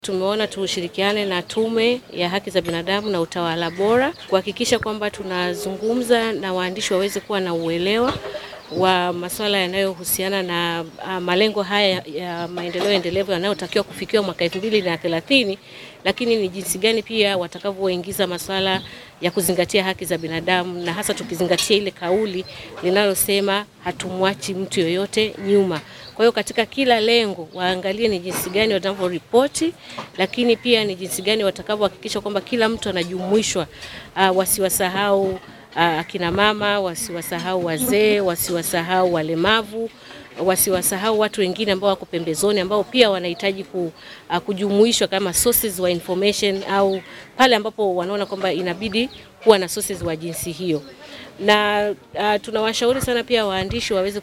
Tumeona tushirikiane na Tume ya Haki za Binadamu na Utawala Bora kuhakikisha kwamba tunazungumza na waandishi waweze kuwa na uelewa wa masuala yanayohusiana na malengo haya ya maendeleo endelevu yanayotakiwa kufikiwa mwaka 2030, lakini ni jinsi gani pia watakavyoingiza masuala ya kuzingatia haki za binadamu, na hasa tukizingatia ile kauli linalosema hatumwachi mtu yoyote nyuma. Kwa hiyo katika kila lengo waangalie ni jinsi gani wanavyoripoti, lakini pia ni jinsi gani watakavyohakikisha kwamba kila mtu anajumuishwa, wasiwasahau akina mama, wasiwasahau wazee, wasiwasahau walemavu, wasiwasahau watu wengine ambao wako pembezoni ambao pia wanahitaji kujumuishwa kama sources wa information, au pale ambapo wanaona kwamba inabidi kuwa na sources wa jinsi hiyo. Na tunawashauri sana pia waandishi waweze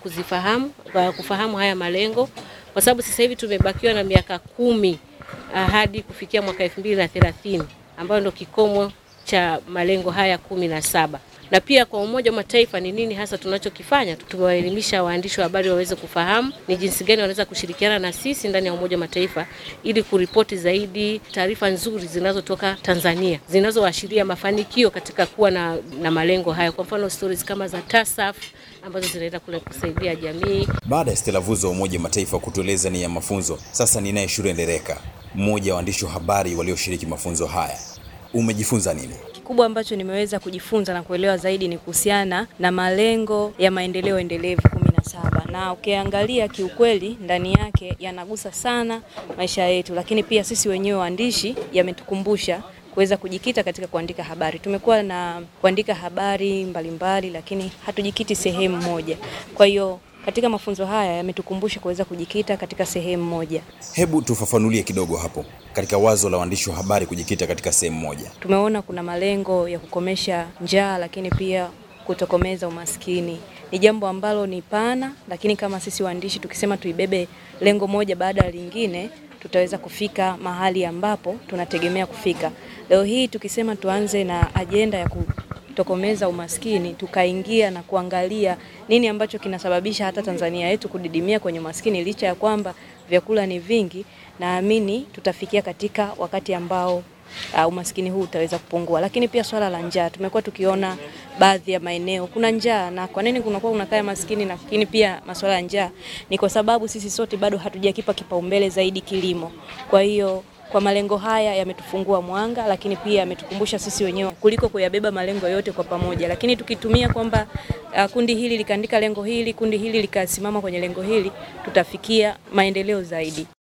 kufahamu haya malengo, kwa sababu sasa hivi tumebakiwa na miaka 10 hadi kufikia mwaka 2030 ambayo ndio kikomo cha malengo haya 17. Na pia kwa Umoja wa Mataifa ni nini hasa tunachokifanya? Tumewaelimisha waandishi wa habari waweze kufahamu ni jinsi gani wanaweza kushirikiana na sisi ndani ya Umoja wa Mataifa ili kuripoti zaidi taarifa nzuri zinazotoka Tanzania, zinazoashiria mafanikio katika kuwa na malengo haya. Kwa mfano stories kama za TASAF ambazo zinaenda kule kusaidia jamii. Baada ya Stella Vuzo wa Umoja wa Mataifa kutueleza ni ya mafunzo, sasa ninaye Shure Ndereka, mmoja wa waandishi wa habari walioshiriki mafunzo haya. Umejifunza nini? Kikubwa ambacho nimeweza kujifunza na kuelewa zaidi ni kuhusiana na malengo ya maendeleo endelevu 17. Na ukiangalia kiukweli ndani yake yanagusa sana maisha yetu, lakini pia sisi wenyewe waandishi yametukumbusha kuweza kujikita katika kuandika habari. Tumekuwa na kuandika habari mbalimbali, lakini hatujikiti sehemu moja. Kwa hiyo katika mafunzo haya yametukumbusha kuweza kujikita katika sehemu moja. Hebu tufafanulie kidogo hapo katika wazo la waandishi wa habari kujikita katika sehemu moja. Tumeona kuna malengo ya kukomesha njaa, lakini pia kutokomeza umaskini. Ni jambo ambalo ni pana, lakini kama sisi waandishi tukisema tuibebe lengo moja baada ya lingine, tutaweza kufika mahali ambapo tunategemea kufika. Leo hii tukisema tuanze na ajenda ya kutokomeza umaskini, tukaingia na kuangalia nini ambacho kinasababisha hata Tanzania yetu kudidimia kwenye umaskini licha ya kwamba vyakula ni vingi, naamini tutafikia katika wakati ambao umaskini huu utaweza kupungua. Lakini pia swala la njaa, tumekuwa tukiona baadhi ya maeneo kuna njaa, na kwa nini kunakuwa unakaa maskini? Lakini pia masuala ya njaa ni kwa sababu sisi sote bado hatujakipa kipaumbele zaidi kilimo. Kwa hiyo kwa malengo haya yametufungua mwanga, lakini pia yametukumbusha sisi wenyewe kuliko kuyabeba malengo yote kwa pamoja. Lakini tukitumia kwamba kundi hili likaandika lengo hili, kundi hili likasimama kwenye lengo hili, tutafikia maendeleo zaidi.